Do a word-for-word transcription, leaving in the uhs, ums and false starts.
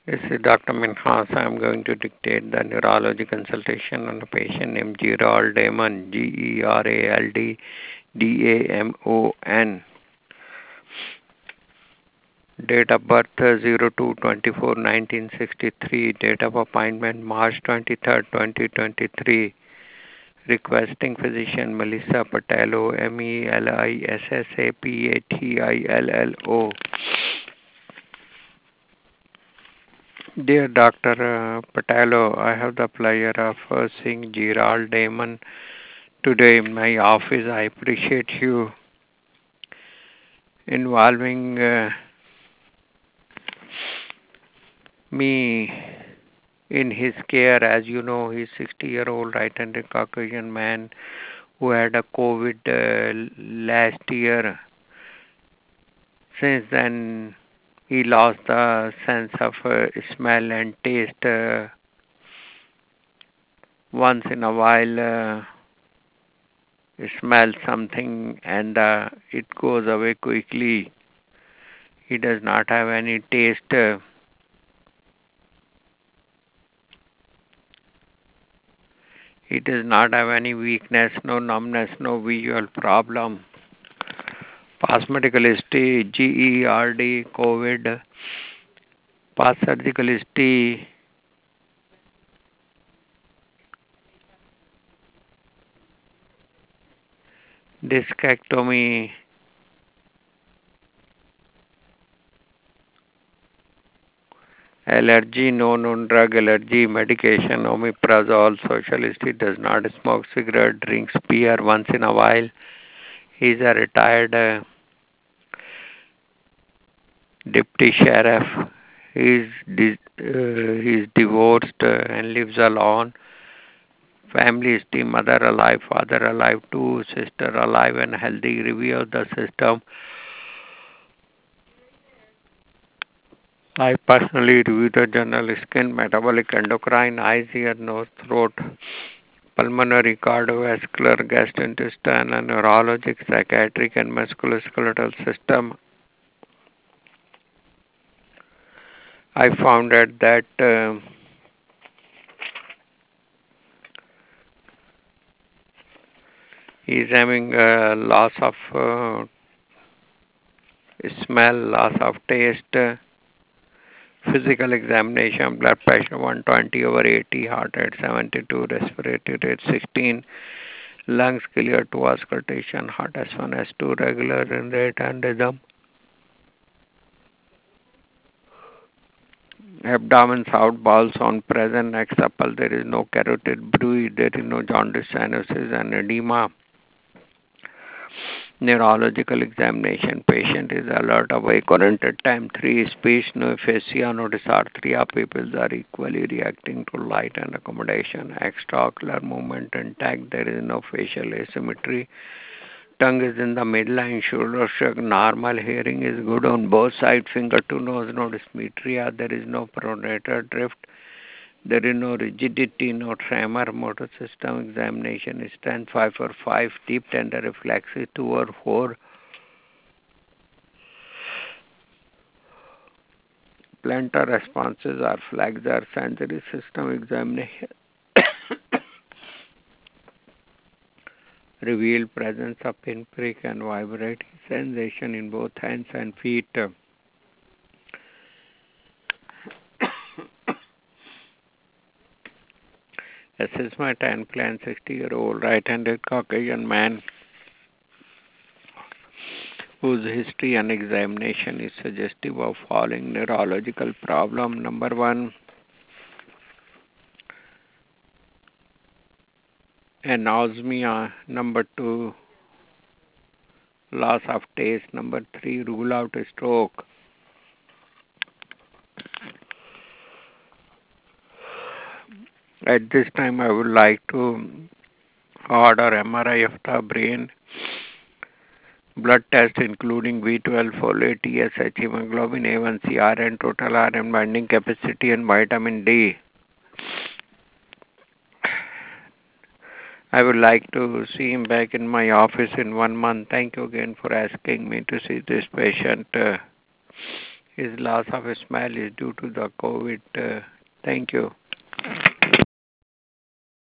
This is Doctor Minhas. I am going to dictate the neurology consultation on a patient named Gerald Damon, G E R A L D D A M O N. Date of birth zero two twenty-four nineteen sixty-three. Date of appointment March twenty-third, twenty twenty-three. Requesting physician Melissa Patello, M E L I S S A P A T I L L O. Dear Doctor Uh, Patello, I have the pleasure of uh, seeing Gerald Damon today in my office. I appreciate you involving uh, me in his care. As you know, he's sixty-year-old right-handed Caucasian man who had a COVID uh, last year. Since then, he lost the sense of uh, smell and taste. Uh, once in a while, uh, smell something and uh, it goes away quickly. He does not have any taste. Uh, he does not have any weakness, no numbness, no visual problem. Past medical history, G E R D, COVID. Past surgical history, discectomy, allergy, no known drug allergy, medication, omeprazole, social history, does not smoke cigarette, drinks beer once in a while. He is a retired uh, deputy sheriff. He is di- uh, he is divorced uh, and lives alone. Family history, mother alive, father alive, two sister alive and healthy. Review of the system. I personally review the journal skin, metabolic, endocrine, eyes, ear, nose, throat, pulmonary, cardiovascular, gastrointestinal, neurologic, psychiatric, and musculoskeletal system. I found out that uh, he is having a loss of uh, smell, loss of taste, uh, physical examination, blood pressure one twenty over eighty, heart rate seventy-two, respiratory rate sixteen, lungs clear to auscultation, heart S one, S two regular in rate and rhythm, abdomen south, bowels on present, next supple, there is no carotid bruit, there is no jaundice, cyanosis and edema. Neurological examination, patient is alert, awake, current at time three, speech, no aphasia, no dysarthria, pupils are equally reacting to light and accommodation, extraocular movement intact, there is no facial asymmetry, tongue is in the midline, shoulder shrug, normal, hearing is good on both sides, finger to nose, no dysmetria, there is no pronator drift, there is no rigidity, no tremor, motor system examination is strength five or five, deep tender reflexes two or four, plantar responses are flexor, sensory system examination reveal presence of pinprick and vibrating sensation in both hands and feet. Assessment and plan sixty-year-old right-handed Caucasian man whose history and examination is suggestive of following neurological problem. Number one, anosmia. Number two, loss of taste. Number three, rule out a stroke. At this time, I would like to order M R I of the brain, blood test including B twelve, folate, T S H, hemoglobin A one C, iron, total iron binding capacity, and vitamin D. I would like to see him back in my office in one month. Thank you again for asking me to see this patient. Uh, His loss of smell is due to the COVID. Uh, thank you.